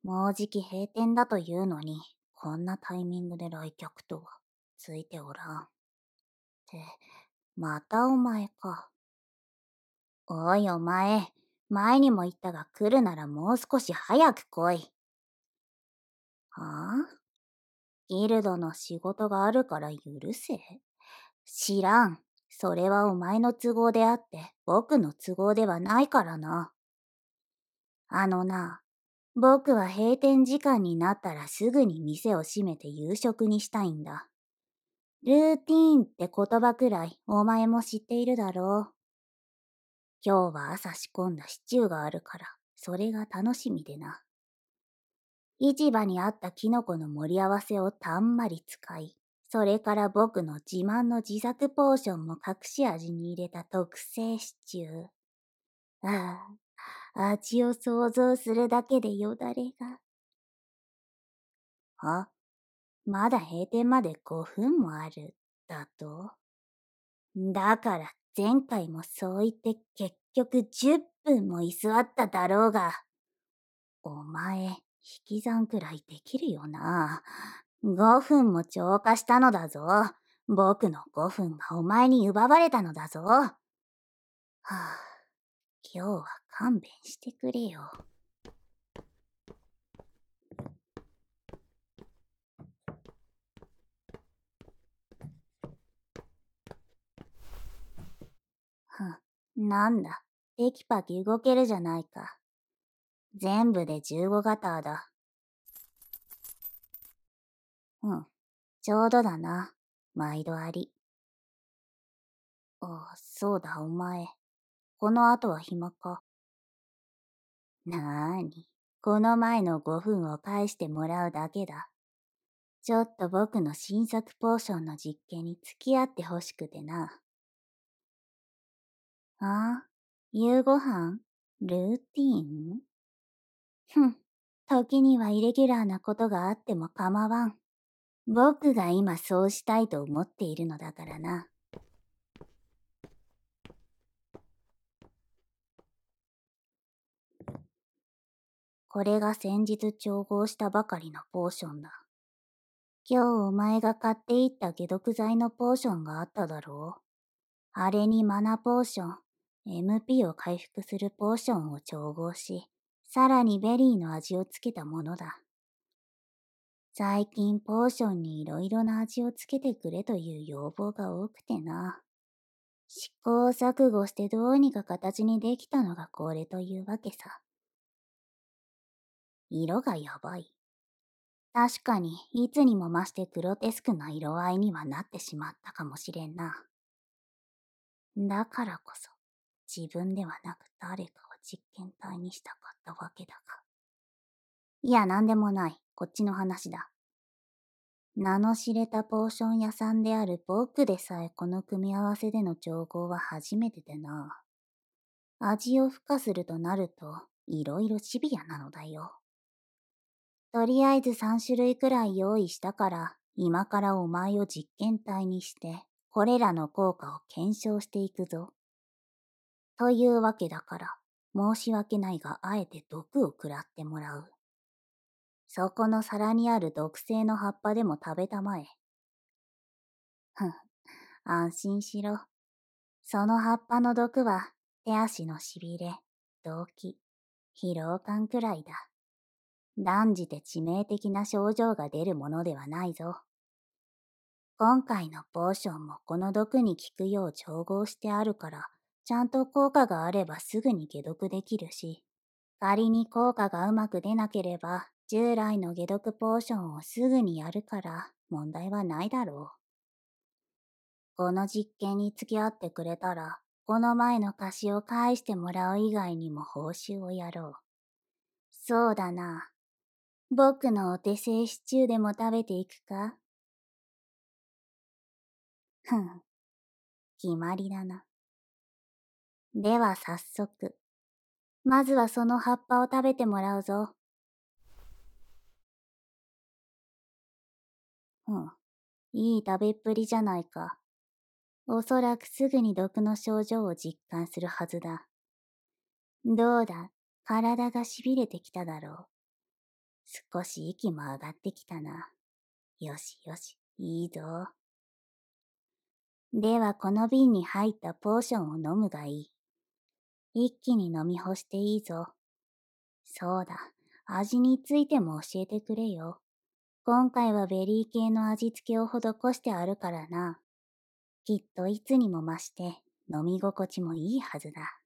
もうじき閉店だというのに、こんなタイミングで来客とは、ついておらん。って、またお前か。おいお前、前にも言ったが来るならもう少し早く来い。はあ？ギルドの仕事があるから許せ？知らん。それはお前の都合であって、僕の都合ではないからな。あのな、僕は閉店時間になったらすぐに店を閉めて夕食にしたいんだ。ルーティーンって言葉くらいお前も知っているだろう。今日は朝仕込んだシチューがあるから、それが楽しみでな。市場にあったキノコの盛り合わせをたんまり使い、それから僕の自慢の自作ポーションも隠し味に入れた特製シチュー。ああ、味を想像するだけでよだれが。あ、まだ閉店まで5分もある、だと？だから前回もそう言って結局10分も居座っただろうが。お前、引き算くらいできるよな。5分も超過したのだぞ。僕の5分がお前に奪われたのだぞ。はあ、今日は勘弁してくれよ。なんだ、テキパキ動けるじゃないか。全部で15ガターだ。ちょうどだな。毎度あり。そうだ、お前。この後は暇か？なーに、この前の5分を返してもらうだけだ。ちょっと僕の新作ポーションの実験に付き合ってほしくてな。夕ご飯？ルーティーン？時にはイレギュラーなことがあっても構わん。僕が今そうしたいと思っているのだからな。これが先日調合したばかりのポーションだ。今日お前が買っていった解毒剤のポーションがあっただろう。あれにマナポーション、MP を回復するポーションを調合し、さらにベリーの味をつけたものだ。最近ポーションにいろいろな味をつけてくれという要望が多くてな。試行錯誤してどうにか形にできたのがこれというわけさ。色がやばい。確かにいつにも増してグロテスクな色合いにはなってしまったかもしれんな。だからこそ、自分ではなく誰かを実験体にしたかったわけだが。いや、なんでもない。こっちの話だ。名の知れたポーション屋さんである僕でさえこの組み合わせでの調合は初めてでな。味を付加するとなると、いろいろシビアなのだよ。とりあえず3種類くらい用意したから、今からお前を実験体にして、これらの効果を検証していくぞ。というわけだから、申し訳ないがあえて毒を食らってもらう。そこの皿にある毒性の葉っぱでも食べたまえ。安心しろ。その葉っぱの毒は、手足のしびれ、動悸、疲労感くらいだ。断じて致命的な症状が出るものではないぞ。今回のポーションもこの毒に効くよう調合してあるから、ちゃんと効果があればすぐに解毒できるし、仮に効果がうまく出なければ、従来の解毒ポーションをすぐにやるから問題はないだろう。この実験に付き合ってくれたら、この前の貸しを返してもらう以外にも報酬をやろう。そうだな。僕のお手製シチューでも食べていくか？決まりだな。では早速、まずはその葉っぱを食べてもらうぞ。いい食べっぷりじゃないか。おそらくすぐに毒の症状を実感するはずだ。どうだ、体がしびれてきただろ少し息も上がってきたな。よしよし、いいぞ。ではこの瓶に入ったポーションを飲むがいい。一気に飲み干していいぞ。そうだ、味についても教えてくれよ。今回はベリー系の味付けを施してあるからな。きっといつにも増して飲み心地もいいはずだ。